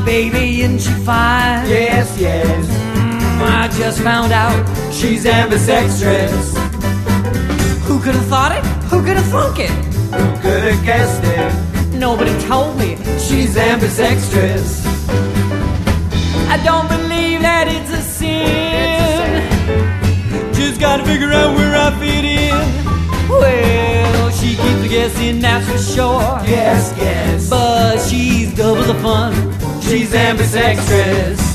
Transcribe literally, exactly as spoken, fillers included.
baby, isn't she fine? Yes, yes. Mm, I just found out She's ambidextrous. Who could have thought it? Who could have thunk it? Who could have guessed it? Nobody told me. She's ambidextrous. I don't believe that it's a sin. Just gotta figure out where I fit in. Well, she keeps guessing, that's for sure. Yes, yes. But she's double the fun. She's ambidextrous.